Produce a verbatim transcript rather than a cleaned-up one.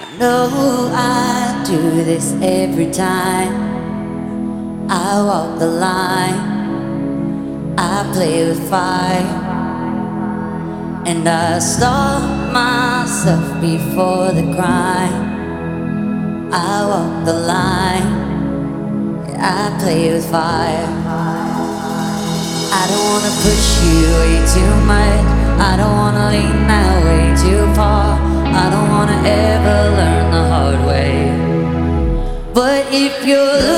No, I do this every time I walk the line. I play with fire, and I stop myself before the crime. I walk the line, yeah, I play with fire. I don't wanna push you way too much. I don't wanna lean that way too far. I don't wanna ever learn the hard way. But if you're